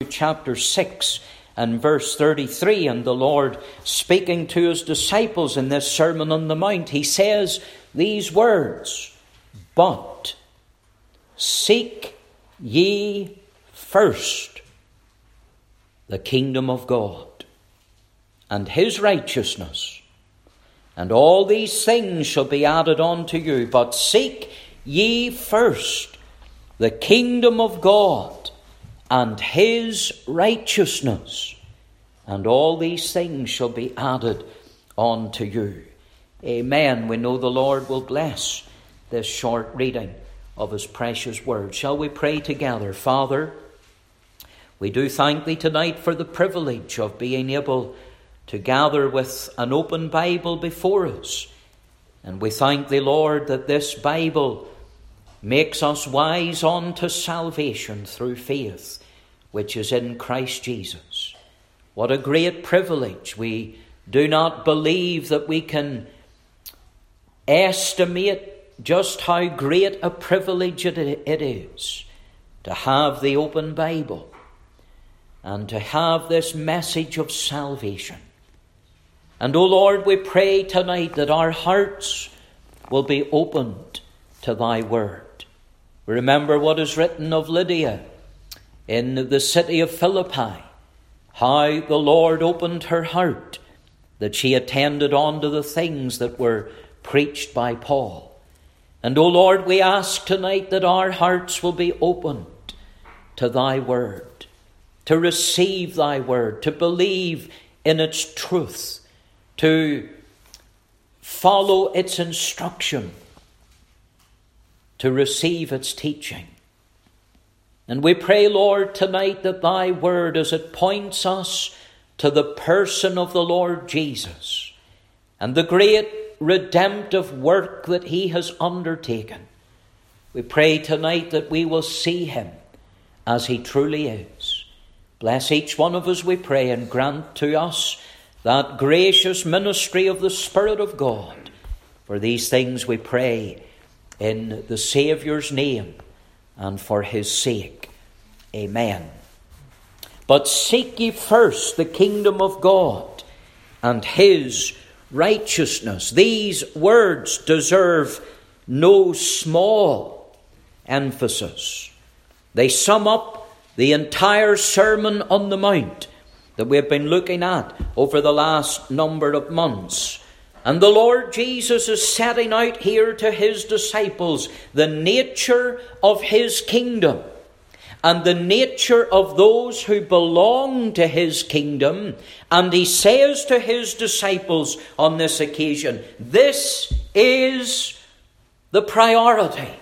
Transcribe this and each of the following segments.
chapter 6 and verse 33, and the Lord speaking to his disciples in this Sermon on the Mount, he says these words, "But seek ye first the kingdom of God and his righteousness, and all these things shall be added unto you. But seek ye first the kingdom of God and his righteousness, and all these things shall be added unto you." Amen. We know the Lord will bless this short reading of his precious word. Shall we pray together? Father, we do thank thee tonight for the privilege of being able to gather with an open Bible before us. And we thank thee, Lord, that this Bible makes us wise unto salvation through faith, which is in Christ Jesus. What a great privilege. We do not believe that we can estimate just how great a privilege it is to have the open Bible and to have this message of salvation. And, O Lord, we pray tonight that our hearts will be opened to thy word. Remember what is written of Lydia in the city of Philippi, how the Lord opened her heart, that she attended on to the things that were preached by Paul. And, O Lord, we ask tonight that our hearts will be opened to thy word, to receive thy word, to believe in its truth, to follow its instruction, to receive its teaching. And we pray, Lord, tonight that thy word, as it points us to the person of the Lord Jesus and the great redemptive work that he has undertaken, we pray tonight that we will see him as he truly is. Bless each one of us, we pray, and grant to us that gracious ministry of the Spirit of God. For these things we pray in the Saviour's name and for his sake. Amen. But seek ye first the kingdom of God and his righteousness. These words deserve no small emphasis. They sum up the entire Sermon on the Mount that we have been looking at over the last number of months. And the Lord Jesus is setting out here to his disciples the nature of his kingdom and the nature of those who belong to his kingdom. And he says to his disciples on this occasion, this is the priority.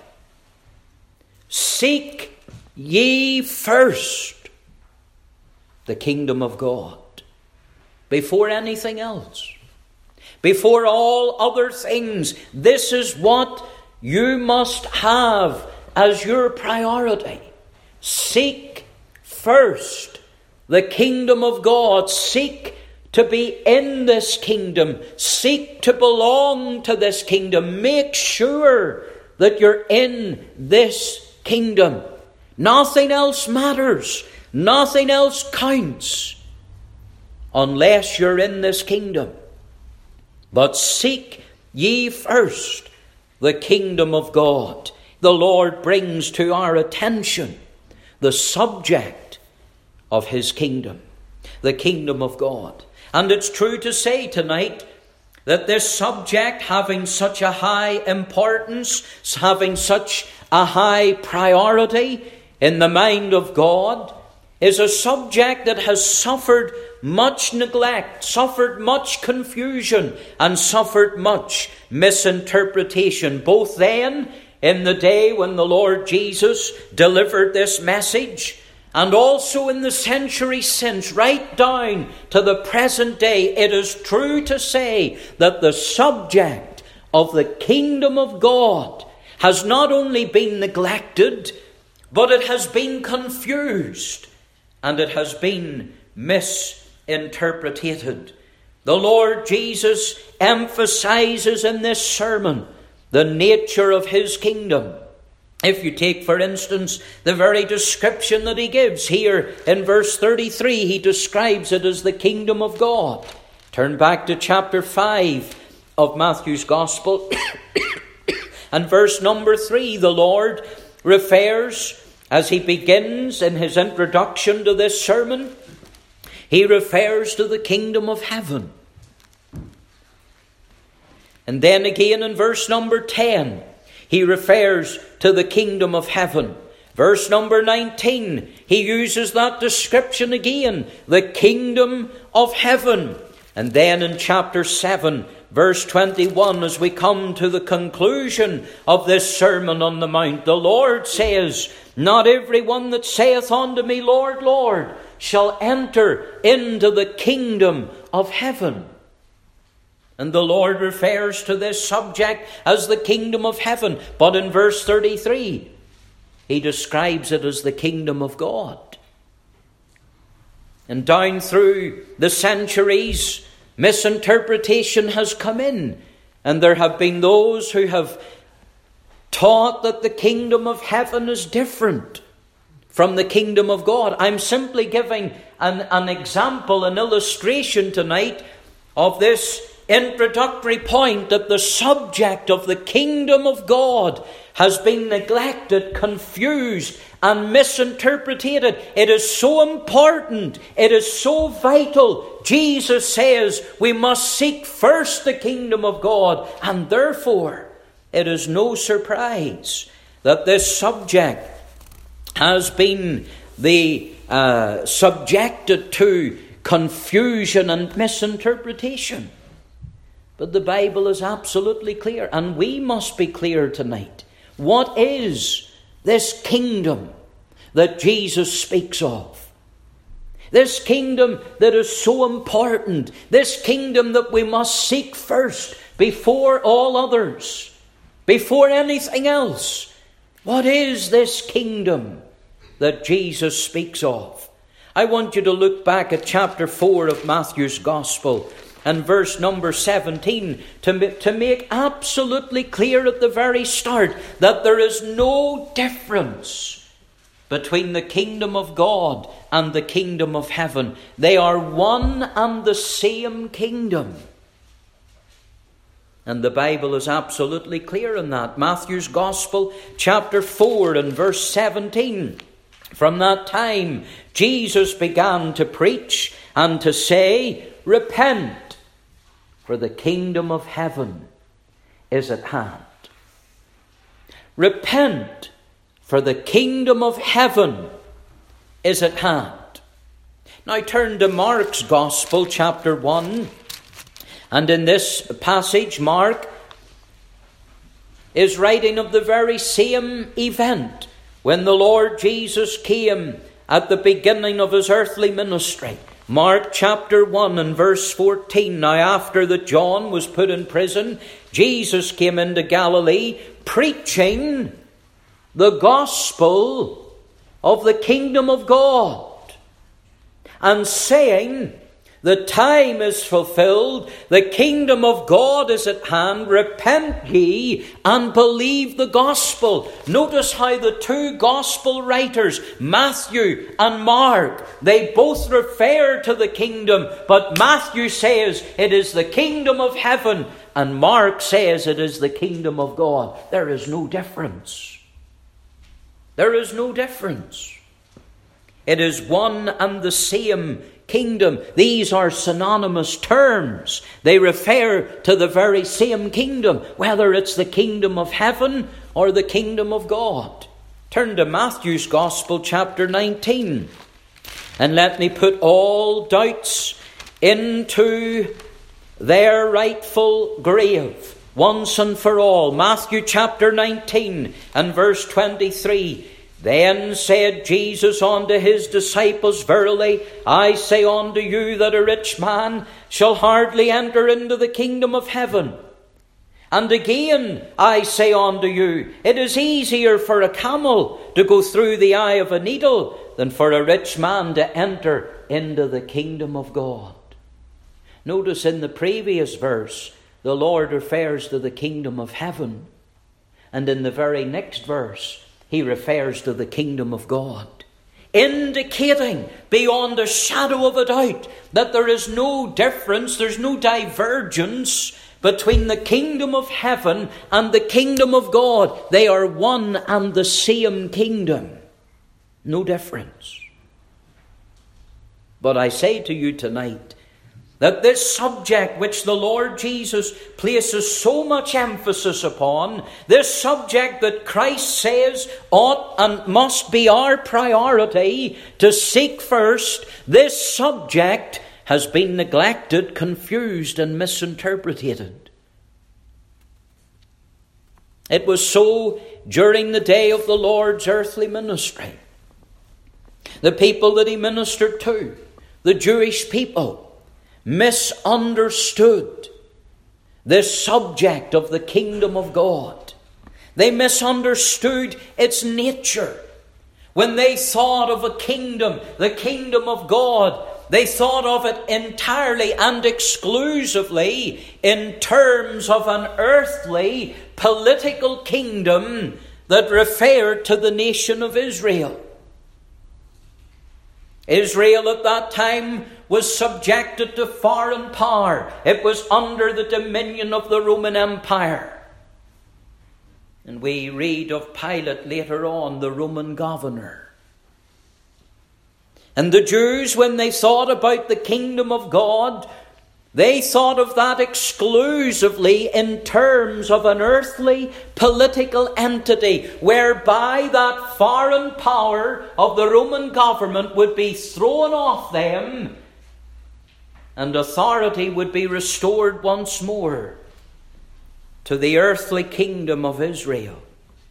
Seek ye first the kingdom of God before anything else. Before all other things, this is what you must have as your priority. Seek first the kingdom of God. Seek to be in this kingdom. Seek to belong to this kingdom. Make sure that you're in this kingdom. Nothing else matters. Nothing else counts unless you're in this kingdom. But seek ye first the kingdom of God. The Lord brings to our attention the subject of his kingdom, the kingdom of God. And it's true to say tonight that this subject, having such a high importance, having such a high priority in the mind of God, is a subject that has suffered much neglect, suffered much confusion, and suffered much misinterpretation, both then in the day when the Lord Jesus delivered this message, and also in the century since, right down to the present day. It is true to say that the subject of the kingdom of God has not only been neglected, but it has been confused and it has been misinterpreted. The Lord Jesus emphasizes in this sermon the nature of his kingdom. If you take, for instance, the very description that he gives here in verse 33, he describes it as the kingdom of God. Turn back to chapter 5 of Matthew's Gospel. And verse number 3, the Lord refers, as he begins in his introduction to this sermon, he refers to the kingdom of heaven. And then again in verse number 10, he refers to the kingdom of heaven. Verse number 19, he uses that description again, the kingdom of heaven. And then in chapter 7, verse 21, as we come to the conclusion of this Sermon on the Mount, the Lord says, "Not every one that saith unto me, Lord, Lord, shall enter into the kingdom of heaven." And the Lord refers to this subject as the kingdom of heaven. But in verse 33, he describes it as the kingdom of God. And down through the centuries, misinterpretation has come in. And there have been those who have taught that the kingdom of heaven is different from the kingdom of God. I'm simply giving an example, an illustration tonight of this introductory point, that the subject of the kingdom of God has been neglected, confused, and misinterpreted. It is so important. It is so vital. Jesus says we must seek first the kingdom of God, and therefore it is no surprise that this subject has been subjected to confusion and misinterpretation. But the Bible is absolutely clear, and we must be clear tonight. What is this kingdom that Jesus speaks of? This kingdom that is so important, this kingdom that we must seek first before all others, before anything else. What is this kingdom that Jesus speaks of? I want you to look back at chapter 4 of Matthew's Gospel and verse number 17 to make absolutely clear at the very start that there is no difference between the kingdom of God and the kingdom of heaven. They are one and the same kingdom. And the Bible is absolutely clear in that. Matthew's Gospel, chapter 4 and verse 17. From that time, Jesus began to preach and to say, "Repent, for the kingdom of heaven is at hand." Repent, for the kingdom of heaven is at hand. Now turn to Mark's Gospel, chapter 1. And in this passage, Mark is writing of the very same event when the Lord Jesus came at the beginning of his earthly ministry. Mark chapter 1 and verse 14. Now after that John was put in prison, Jesus came into Galilee preaching the gospel of the kingdom of God and saying, "The time is fulfilled, the kingdom of God is at hand, repent ye and believe the gospel." Notice how the two gospel writers, Matthew and Mark, they both refer to the kingdom, but Matthew says it is the kingdom of heaven, and Mark says it is the kingdom of God. There is no difference. There is no difference. It is one and the same kingdom. These are synonymous terms. They refer to the very same kingdom, whether it's the kingdom of heaven or the kingdom of God. Turn to Matthew's Gospel, chapter 19, and let me put all doubts into their rightful grave once and for all. Matthew chapter 19 and verse 23. Then said Jesus unto his disciples, "Verily I say unto you that a rich man shall hardly enter into the kingdom of heaven. And again I say unto you, it is easier for a camel to go through the eye of a needle than for a rich man to enter into the kingdom of God." Notice in the previous verse, the Lord refers to the kingdom of heaven. And in the very next verse, he refers to the kingdom of God, indicating beyond a shadow of a doubt that there is no difference, there's no divergence between the kingdom of heaven and the kingdom of God. They are one and the same kingdom. No difference. But I say to you tonight that this subject which the Lord Jesus places so much emphasis upon, this subject that Christ says ought and must be our priority to seek first, this subject has been neglected, confused, and misinterpreted. It was so during the day of the Lord's earthly ministry. The people that he ministered to, the Jewish people, misunderstood this subject of the kingdom of God. They misunderstood its nature. When they thought of a kingdom, the kingdom of God, they thought of it entirely and exclusively in terms of an earthly political kingdom that referred to the nation of Israel. Israel at that time was subjected to foreign power. It was under the dominion of the Roman Empire. And we read of Pilate later on, the Roman governor. And the Jews, when they thought about the kingdom of God, they thought of that exclusively in terms of an earthly political entity, whereby that foreign power of the Roman government would be thrown off them and authority would be restored once more to the earthly kingdom of Israel.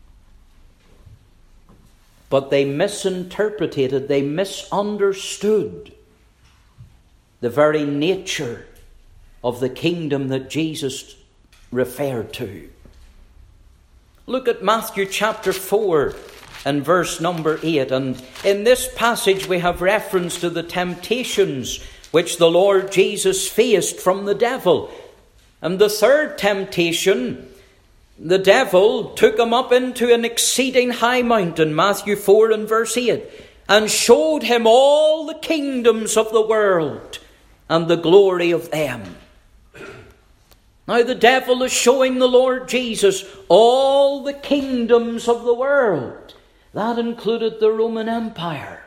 But they misinterpreted, they misunderstood the very nature of the kingdom that Jesus referred to. Look at Matthew chapter 4 and verse number 8. And in this passage we have reference to the temptations which the Lord Jesus faced from the devil. And the third temptation, the devil took him up into an exceeding high mountain, Matthew 4 and verse 8, and showed him all the kingdoms of the world and the glory of them. Now the devil is showing the Lord Jesus all the kingdoms of the world. That included the Roman Empire.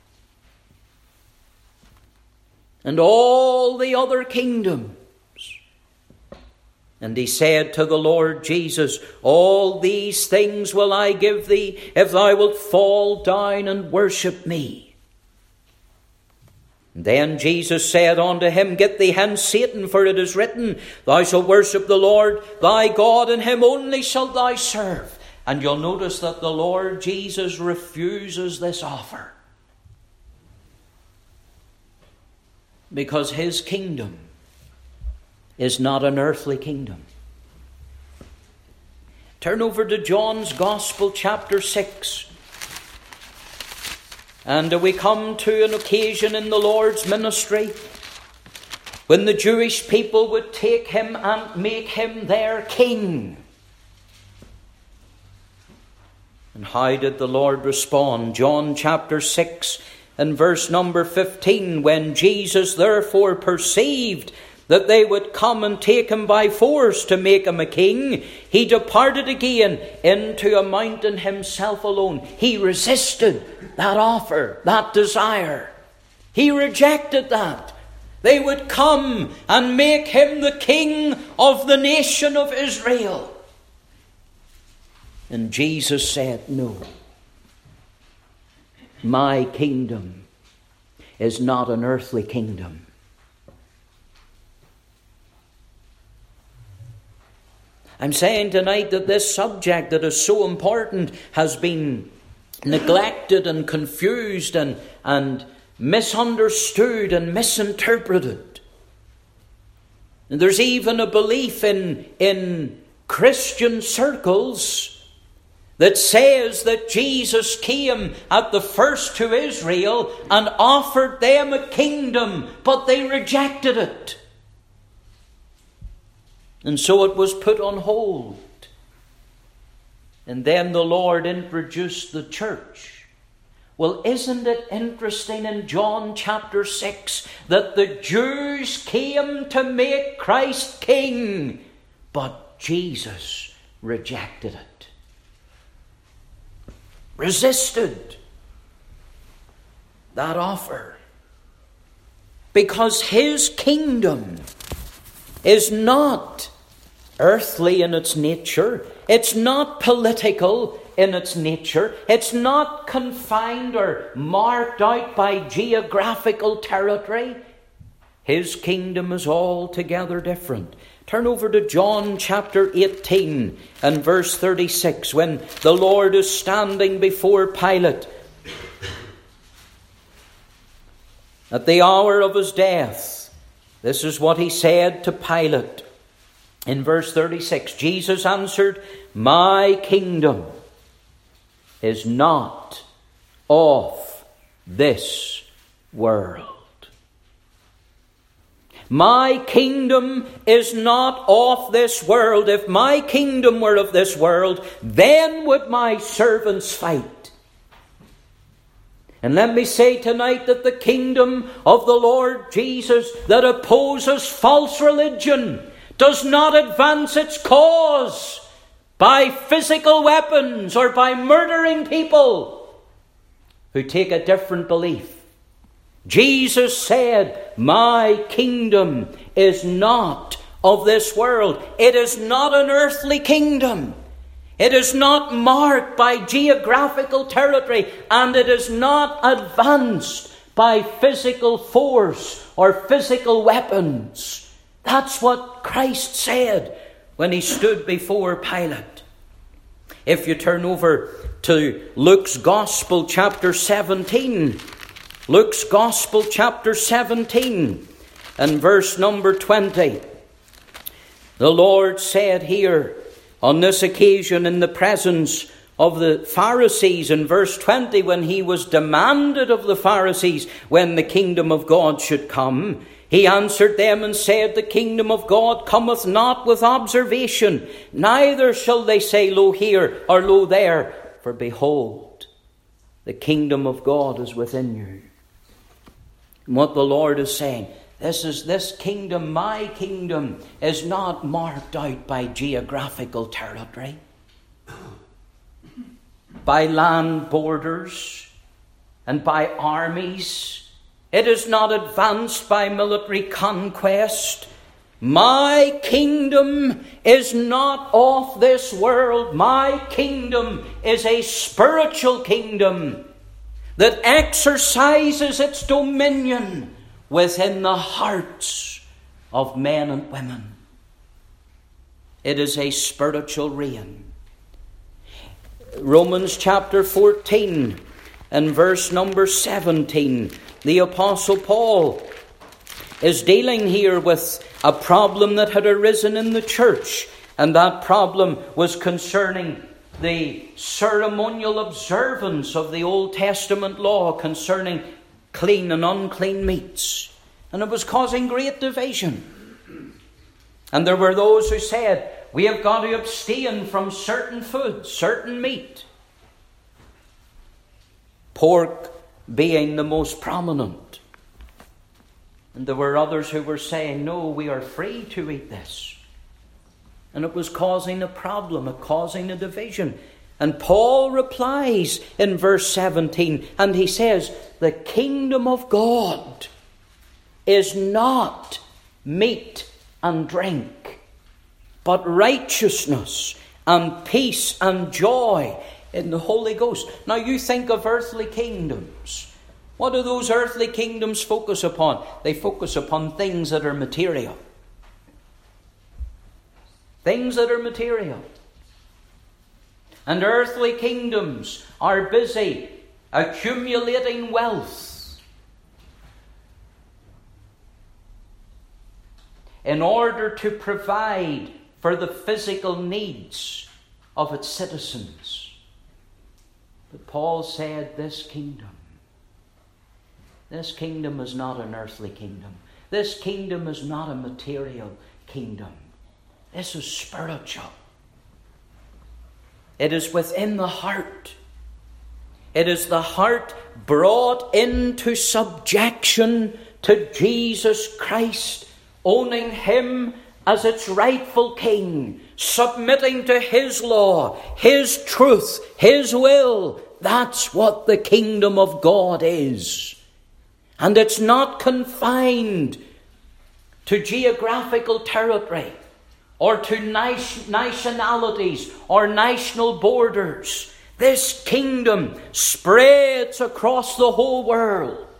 And all the other kingdoms. And he said to the Lord Jesus, all these things will I give thee, if thou wilt fall down and worship me. Then Jesus said unto him, get thee hence, Satan, for it is written, thou shalt worship the Lord thy God, and him only shalt thou serve. And you'll notice that the Lord Jesus refuses this offer, because his kingdom is not an earthly kingdom. Turn over to John's Gospel, chapter 6. And we come to an occasion in the Lord's ministry when the Jewish people would take him and make him their king. And how did the Lord respond? John chapter 6 and verse number 15. When Jesus therefore perceived that they would come and take him by force to make him a king, he departed again into a mountain himself alone. He resisted that offer, that desire. He rejected that. They would come and make him the king of the nation of Israel. And Jesus said, no. My kingdom is not an earthly kingdom. I'm saying tonight that this subject that is so important has been neglected and confused and misunderstood and misinterpreted. And there's even a belief in Christian circles that says that Jesus came at the first to Israel and offered them a kingdom, but they rejected it. And so it was put on hold. And then the Lord introduced the church. Well, isn't it interesting in John chapter 6 that the Jews came to make Christ king, but Jesus rejected it, resisted that offer, because his kingdom is not earthly in its nature. It's not political in its nature. It's not confined or marked out by geographical territory. His kingdom is altogether different. Turn over to John chapter 18 and verse 36, when the Lord is standing before Pilate at the hour of his death. This is what he said to Pilate. In verse 36, Jesus answered, "My kingdom is not of this world." My kingdom is not of this world. If my kingdom were of this world, then would my servants fight. And let me say tonight that the kingdom of the Lord Jesus that opposes false religion does not advance its cause by physical weapons or by murdering people who take a different belief. Jesus said, "My kingdom is not of this world." It is not an earthly kingdom. It is not marked by geographical territory, and it is not advanced by physical force or physical weapons. That's what Christ said when he stood before Pilate. If you turn over to Luke's Gospel chapter 17, Luke's Gospel chapter 17 and verse number 20, the Lord said here, on this occasion in the presence of the Pharisees, in verse 20, when he was demanded of the Pharisees when the kingdom of God should come, he answered them and said, "The kingdom of God cometh not with observation, neither shall they say, Lo here, or Lo there, for behold, the kingdom of God is within you." And what the Lord is saying, this kingdom, my kingdom, is not marked out by geographical territory, by land borders, and by armies. It is not advanced by military conquest. My kingdom is not of this world. My kingdom is a spiritual kingdom that exercises its dominion within the hearts of men and women. It is a spiritual reign. Romans chapter 14 and verse number 17, the Apostle Paul is dealing here with a problem that had arisen in the church, and that problem was concerning the ceremonial observance of the Old Testament law concerning clean and unclean meats. And it was causing great division. And there were those who said, we have got to abstain from certain foods, certain meat. Pork being the most prominent. And there were others who were saying, no, we are free to eat this. And it was causing a problem, causing a division. And Paul replies in verse 17, and he says, the kingdom of God is not meat and drink, but righteousness and peace and joy in the Holy Ghost. Now you think of earthly kingdoms. What do those earthly kingdoms focus upon? They focus upon things that are material. Things that are material. And earthly kingdoms are busy accumulating wealth in order to provide for the physical needs of its citizens. But Paul said this kingdom is not an earthly kingdom. This kingdom is not a material kingdom. This is spiritual. It is within the heart. It is the heart brought into subjection to Jesus Christ, owning Him as its rightful King, submitting to His law, His truth, His will. That's what the kingdom of God is. And it's not confined to geographical territory or to nationalities or national borders. This kingdom spreads across the whole world,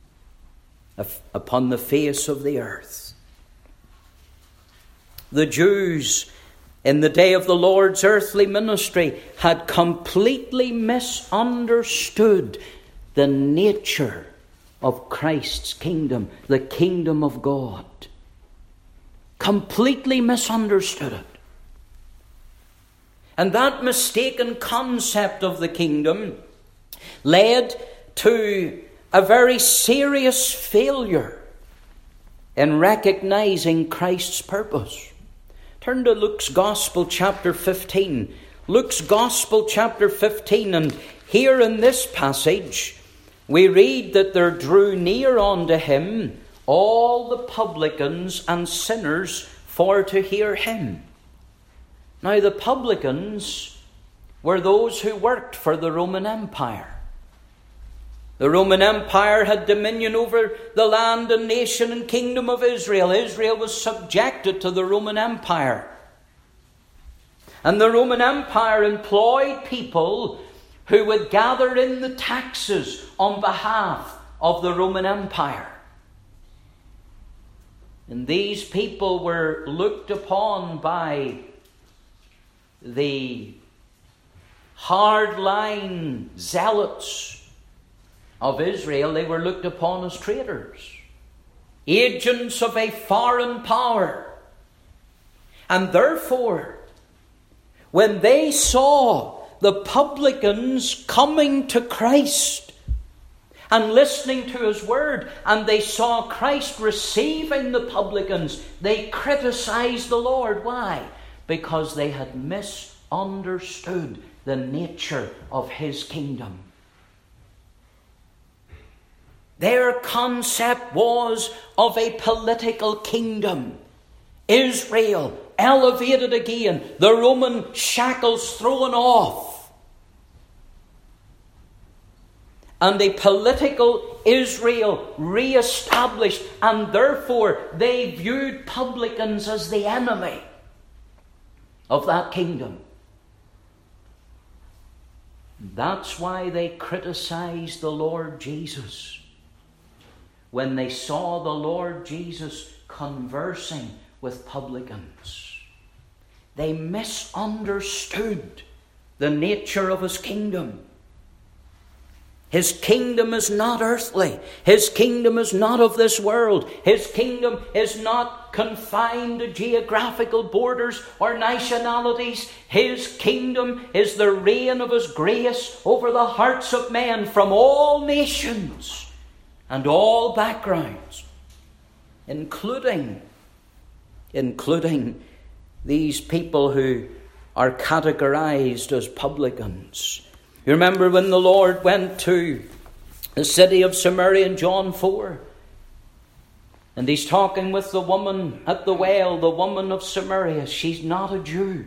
upon the face of the earth. The Jews in the day of the Lord's earthly ministry had completely misunderstood the nature of Christ's kingdom, the kingdom of God. Completely misunderstood it. And that mistaken concept of the kingdom led to a very serious failure in recognizing Christ's purpose. Turn to Luke's Gospel chapter 15. Luke's Gospel chapter 15, and here in this passage we read that there drew near unto him all the publicans and sinners for to hear him. Now the publicans were those who worked for the Roman Empire. The Roman Empire had dominion over the land and nation and kingdom of Israel. Israel was subjected to the Roman Empire. And the Roman Empire employed people who would gather in the taxes on behalf of the Roman Empire. And these people were looked upon by the hardline zealots of Israel. They were looked upon as traitors, agents of a foreign power. And therefore, when they saw the publicans coming to Christ and listening to His word, and they saw Christ receiving the publicans, they criticized the Lord. Why? Because they had misunderstood the nature of His kingdom. Their concept was of a political kingdom. Israel elevated again, the Roman shackles thrown off, and a political Israel re-established, and therefore they viewed publicans as the enemy of that kingdom. That's why they criticized the Lord Jesus when they saw the Lord Jesus conversing with publicans. They misunderstood the nature of His kingdom. His kingdom is not earthly. His kingdom is not of this world. His kingdom is not confined to geographical borders or nationalities. His kingdom is the reign of His grace over the hearts of men from all nations and all backgrounds, including these people who are categorized as publicans. You remember when the Lord went to the city of Samaria in John 4, and He's talking with the woman at the well, the woman of Samaria. She's not a Jew.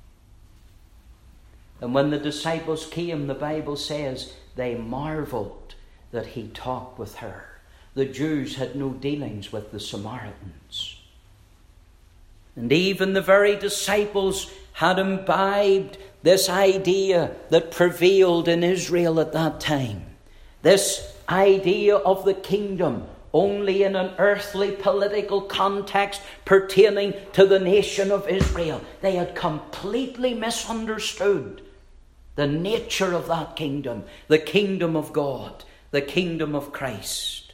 And when the disciples came, the Bible says they marveled that He talked with her. The Jews had no dealings with the Samaritans. And even the very disciples had imbibed this idea that prevailed in Israel at that time. This idea of the kingdom only in an earthly political context pertaining to the nation of Israel. They had completely misunderstood the nature of that kingdom, the kingdom of God, the kingdom of Christ.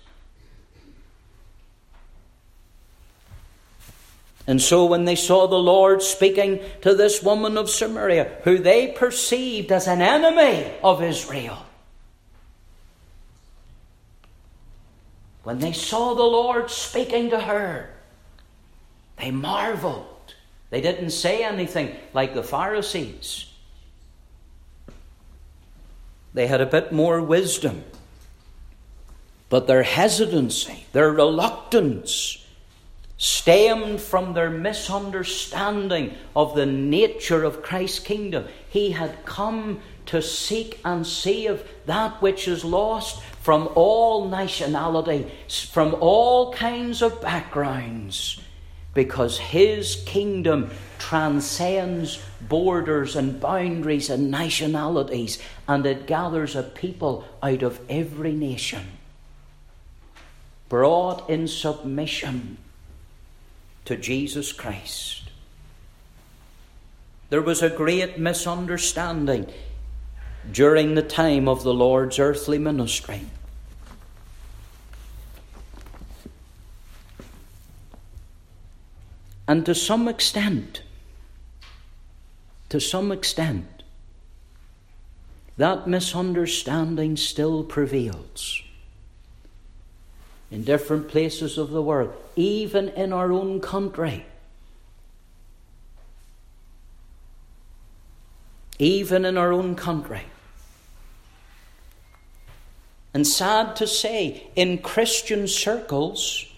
And so when they saw the Lord speaking to this woman of Samaria, who they perceived as an enemy of Israel, when they saw the Lord speaking to her, they marveled. They didn't say anything like the Pharisees. They had a bit more wisdom. But their hesitancy, their reluctance, stemmed from their misunderstanding of the nature of Christ's kingdom. He had come to seek and save that which is lost from all nationality, from all kinds of backgrounds, because his kingdom transcends borders and boundaries and nationalities, and it gathers a people out of every nation, brought in submission to Jesus Christ. There was a great misunderstanding during the time of the Lord's earthly ministry. And to some extent, that misunderstanding still prevails in different places of the world, even in our own country. Even in our own country. And sad to say, in Christian circles,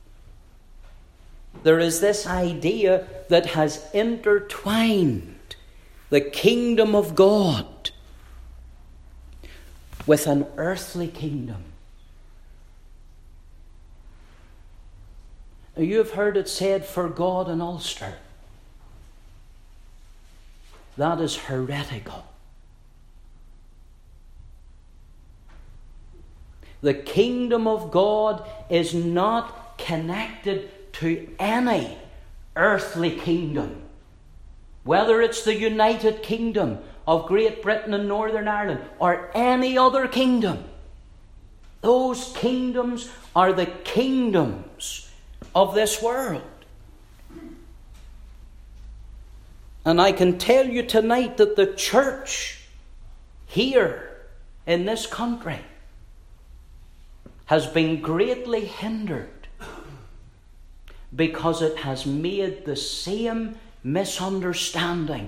there is this idea that has intertwined the kingdom of God with an earthly kingdom. Now, you have heard it said, for God in Ulster. That is heretical. The kingdom of God is not connected to any earthly kingdom, whether it's the United Kingdom of Great Britain and Northern Ireland or any other kingdom. Those kingdoms are the kingdoms of this world. And I can tell you tonight that the church here in this country has been greatly hindered because it has made the same misunderstanding,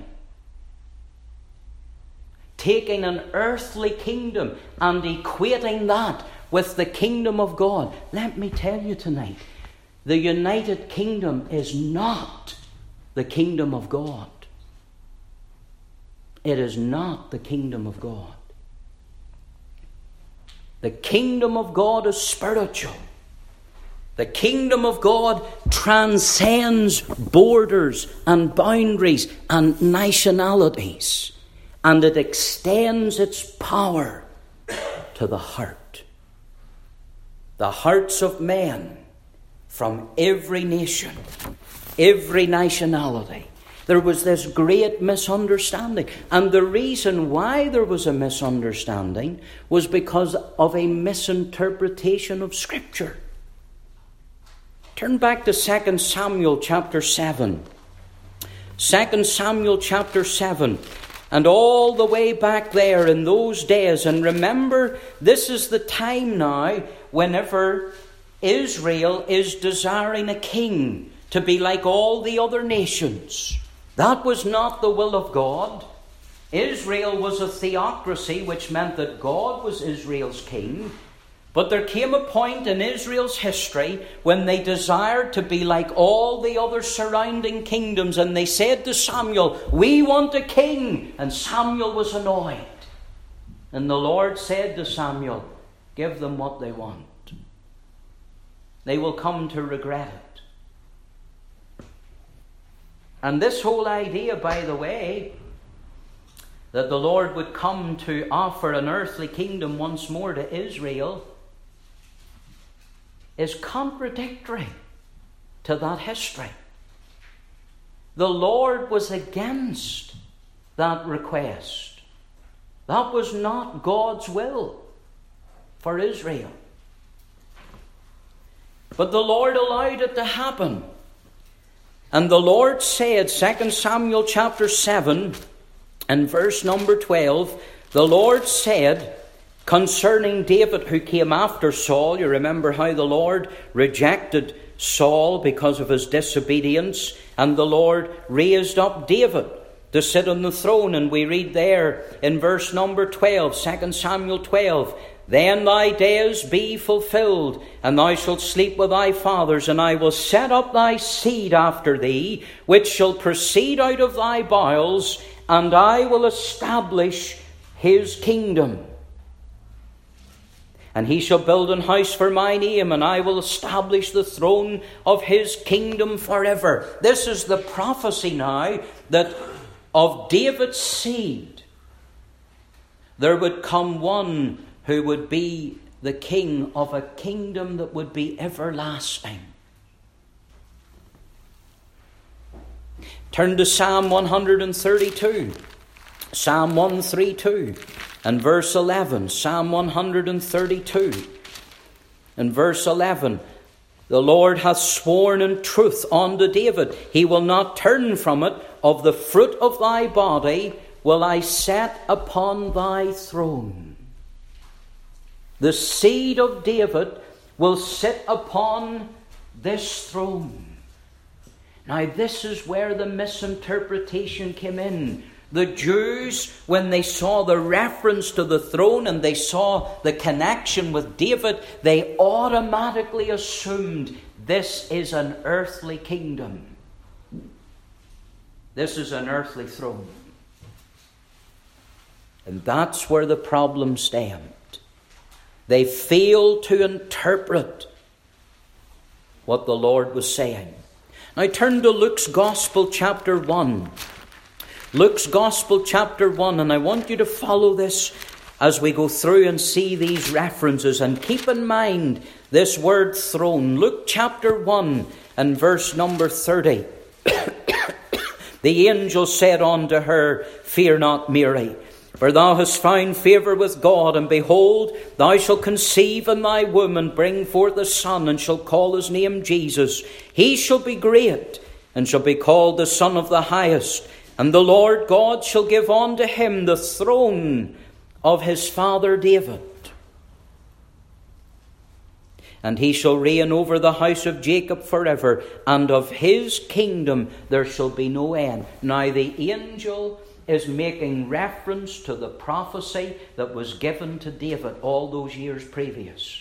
taking an earthly kingdom and equating that with the kingdom of God. Let me tell you tonight, the United Kingdom is not the kingdom of God. It is not the kingdom of God. The kingdom of God is spiritual. The kingdom of God transcends borders and boundaries and nationalities, and it extends its power to the heart. The hearts of men from every nation, every nationality. There was this great misunderstanding. And the reason why there was a misunderstanding was because of a misinterpretation of Scripture. Turn back to 2 Samuel chapter 7. 2 Samuel chapter 7. And all the way back there in those days. And remember, this is the time now whenever Israel is desiring a king to be like all the other nations. That was not the will of God. Israel was a theocracy, which meant that God was Israel's king. But there came a point in Israel's history when they desired to be like all the other surrounding kingdoms, and they said to Samuel, "We want a king." And Samuel was annoyed. And the Lord said to Samuel, "Give them what they want. They will come to regret it." And this whole idea, by the way, that the Lord would come to offer an earthly kingdom once more to Israel, is contradictory to that history. The Lord was against that request. That was not God's will for Israel. But the Lord allowed it to happen. And the Lord said, 2 Samuel chapter 7 and verse number 12, the Lord said concerning David who came after Saul, you remember how the Lord rejected Saul because of his disobedience, and the Lord raised up David. to sit on the throne. And we read there in verse number 12, 2 Samuel 12, "Then thy days be fulfilled, and thou shalt sleep with thy fathers, and I will set up thy seed after thee, which shall proceed out of thy bowels, and I will establish his kingdom. And he shall build an house for my name, and I will establish the throne of his kingdom forever." This is the prophecy now that of David's seed there would come one who would be the king of a kingdom that would be everlasting. Turn to Psalm 132. Psalm 132 and verse 11. Psalm 132 and verse 11. "The Lord hath sworn in truth unto David, he will not turn from it. Of the fruit of thy body will I set upon thy throne." The seed of David will sit upon this throne. Now this is where the misinterpretation came in. The Jews, when they saw the reference to the throne and they saw the connection with David, they automatically assumed this is an earthly kingdom. This is an earthly throne. And that's where the problem stemmed. They failed to interpret what the Lord was saying. Now turn to Luke's Gospel chapter 1. Luke's Gospel chapter 1, and I want you to follow this as we go through and see these references, and keep in mind this word throne. Luke chapter 1 and verse number 30. "The angel said unto her, Fear not, Mary, for thou hast found favour with God, and behold, thou shalt conceive in thy womb, and bring forth a son, and shall call his name Jesus. He shall be great, and shall be called the Son of the Highest. And the Lord God shall give unto him the throne of his father David. And he shall reign over the house of Jacob forever, and of his kingdom there shall be no end." Now the angel is making reference to the prophecy that was given to David all those years previous.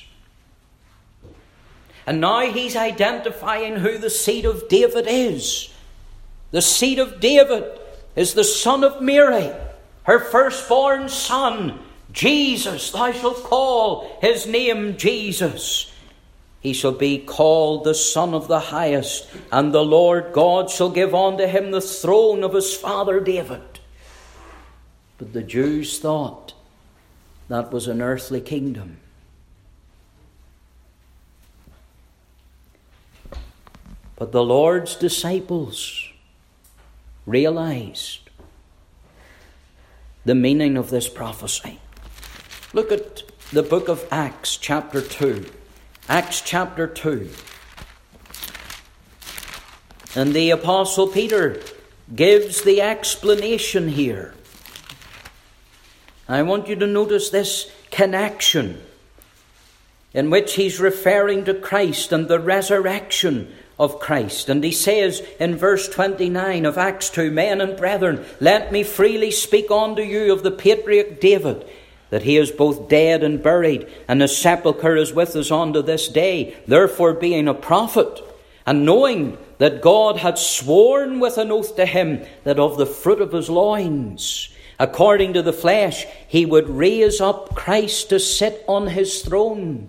And now he's identifying who the seed of David is. The seed of David is the son of Mary, her firstborn son, Jesus. "Thou shalt call his name Jesus. He shall be called the Son of the Highest, and the Lord God shall give unto him the throne of his father David." But the Jews thought that was an earthly kingdom. But the Lord's disciples realized the meaning of this prophecy. Look at the book of Acts chapter 2. Acts chapter 2. And the Apostle Peter gives the explanation here. I want you to notice this connection in which he's referring to Christ and the resurrection of Christ. And he says in verse 29 of Acts 2, "Men and brethren, let me freely speak unto you of the patriarch David, that he is both dead and buried, and his sepulchre is with us unto this day. Therefore, being a prophet, and knowing that God had sworn with an oath to him that of the fruit of his loins, according to the flesh, he would raise up Christ to sit on his throne.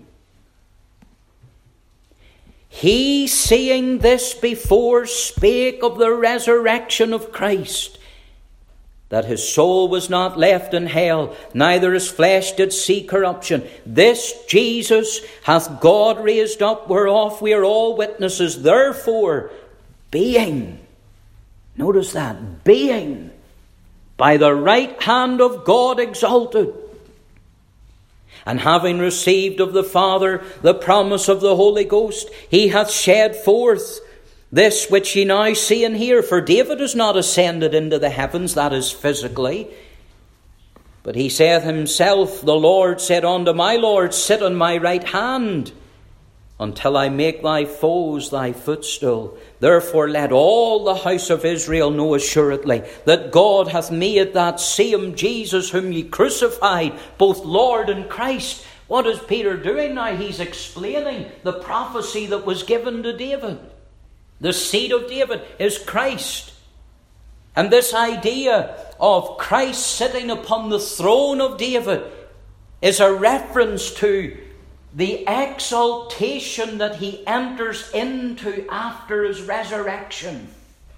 He, seeing this before, spake of the resurrection of Christ, that his soul was not left in hell, neither his flesh did see corruption. This Jesus hath God raised up, whereof we are all witnesses. Therefore, being," notice that, "being by the right hand of God exalted, and having received of the Father the promise of the Holy Ghost, he hath shed forth this which ye now see and hear. For David is not ascended into the heavens," that is physically, "but he saith himself, the Lord said unto my Lord, Sit on my right hand, until I make thy foes thy footstool. Therefore let all the house of Israel know assuredly that God hath made that same Jesus whom ye crucified, both Lord and Christ. What is Peter doing now? He's explaining the prophecy that was given to David. The seed of David is Christ. And this idea of Christ sitting upon the throne of David is a reference to the exaltation that he enters into after his resurrection,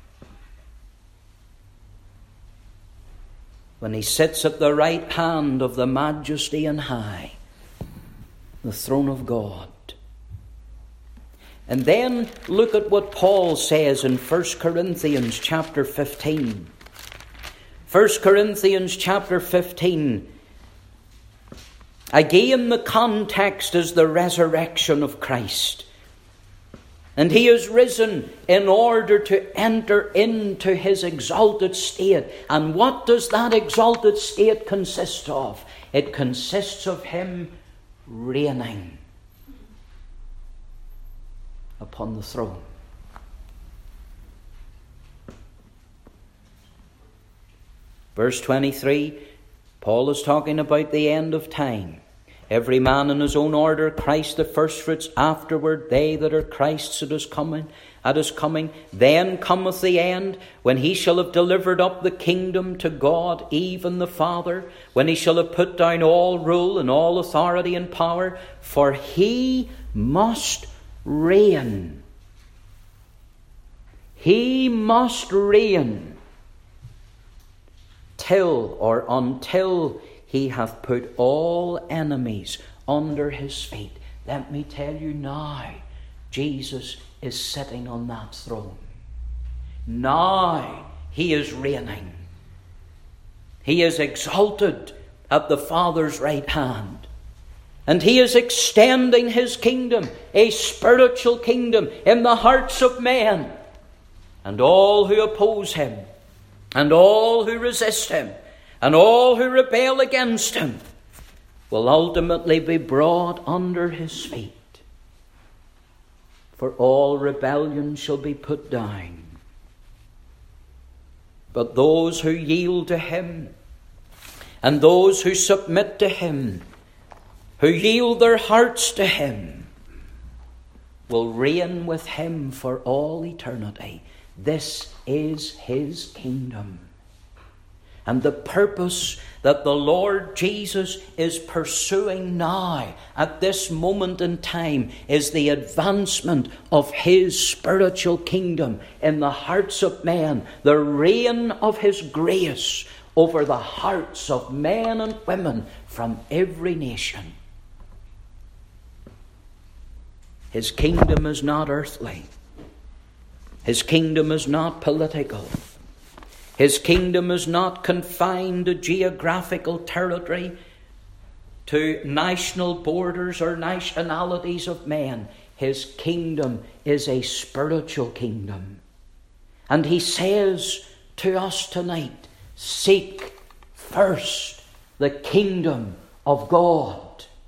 when he sits at the right hand of the Majesty on high, the throne of God. And then look at what Paul says in 1 Corinthians chapter 15. 1 Corinthians chapter 15. Again, the context is the resurrection of Christ. And he is risen in order to enter into his exalted state. And what does that exalted state consist of? It consists of him reigning upon the throne. Verse 23, Paul is talking about the end of time. Every man in his own order, Christ the firstfruits, afterward they that are Christ's at his coming. Then cometh the end, when he shall have delivered up the kingdom to God, even the Father, when he shall have put down all rule and all authority and power, for he must reign. He must reign till or until he hath put all enemies under his feet. Let me tell you now, Jesus is sitting on that throne. Now he is reigning. He is exalted at the Father's right hand. And he is extending his kingdom, a spiritual kingdom, in the hearts of men. And all who oppose him, and all who resist him, and all who rebel against him, will ultimately be brought under his feet. For all rebellion shall be put down. But those who yield to him, and those who submit to him, who yield their hearts to him, will reign with him for all eternity. This is his kingdom. And the purpose that the Lord Jesus is pursuing now, at this moment in time, is the advancement of his spiritual kingdom in the hearts of men, the reign of his grace over the hearts of men and women from every nation. His kingdom is not earthly. His kingdom is not political. His kingdom is not confined to geographical territory, to national borders or nationalities of men. His kingdom is a spiritual kingdom. And he says to us tonight, seek first the kingdom of God.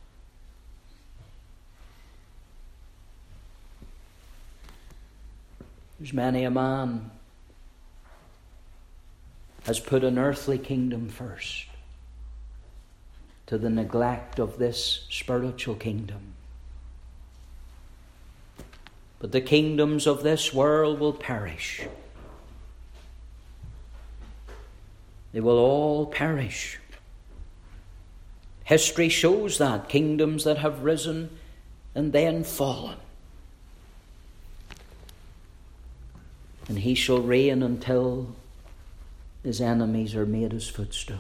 There's many a man has put an earthly kingdom first, to the neglect of this spiritual kingdom. But the kingdoms of this world will perish. They will all perish. History shows that. Kingdoms that have risen and then fallen. And he shall reign until his enemies are made his footstool.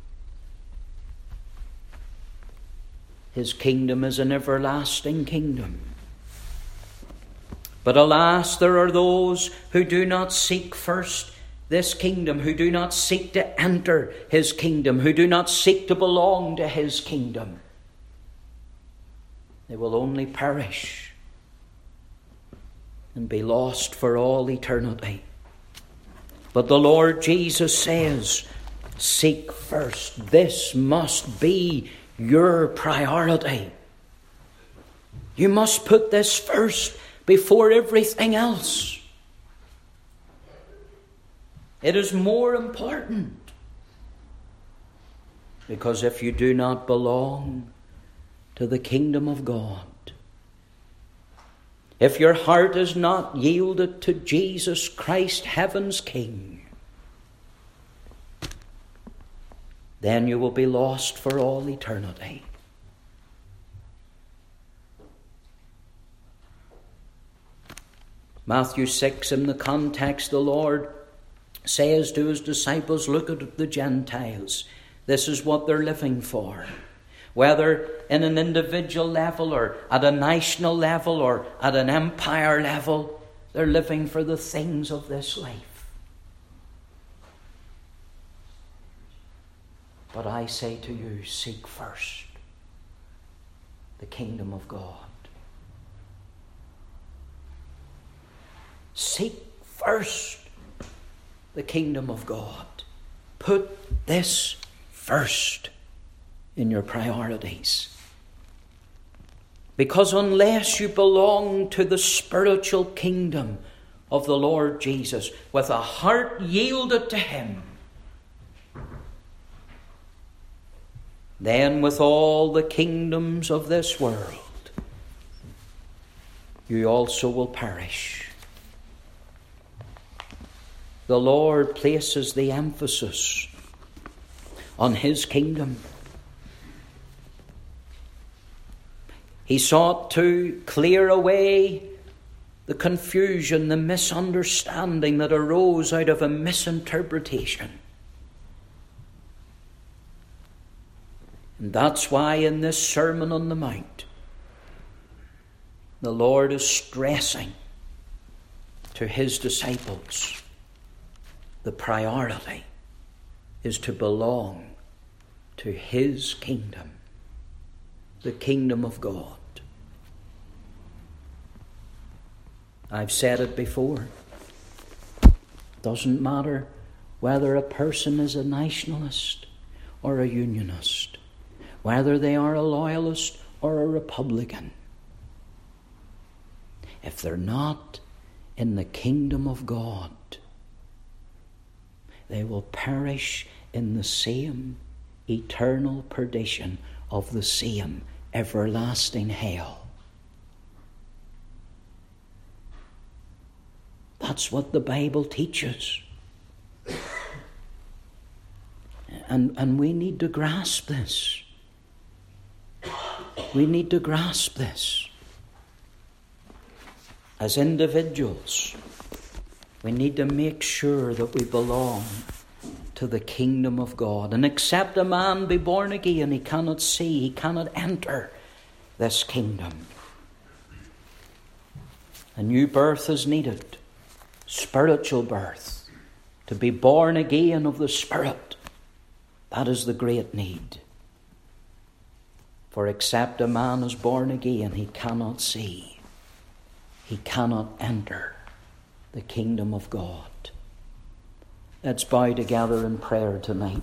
His kingdom is an everlasting kingdom. But alas, there are those who do not seek first this kingdom, who do not seek to enter his kingdom, who do not seek to belong to his kingdom. They will only perish and be lost for all eternity. But the Lord Jesus says, seek first. This must be your priority. You must put this first before everything else. It is more important. Because if you do not belong to the kingdom of God, if your heart is not yielded to Jesus Christ, heaven's King, then you will be lost for all eternity. Matthew 6, in the context, the Lord says to his disciples, look at the Gentiles. This is what they're living for. Whether in an individual level or at a national level or at an empire level, they're living for the things of this life. But I say to you, seek first the kingdom of God. Seek first the kingdom of God. Put this first in your priorities. Because unless you belong to the spiritual kingdom of the Lord Jesus with a heart yielded to Him, then with all the kingdoms of this world, you also will perish. The Lord places the emphasis on His kingdom. He sought to clear away the confusion, the misunderstanding that arose out of a misinterpretation. And that's why in this Sermon on the Mount, the Lord is stressing to His disciples the priority is to belong to His kingdom, the kingdom of God. I've said it before. Doesn't matter whether a person is a nationalist or a unionist, whether they are a loyalist or a Republican. If they're not in the kingdom of God, they will perish in the same eternal perdition of the same everlasting hell. That's what the Bible teaches. And we need to grasp this. We need to grasp this. As individuals, we need to make sure that we belong to the kingdom of God. And except a man be born again, he cannot see, he cannot enter this kingdom. A new birth is needed. Spiritual birth. To be born again of the Spirit. That is the great need. For except a man is born again, he cannot see. He cannot enter the kingdom of God. Let's bow together in prayer tonight.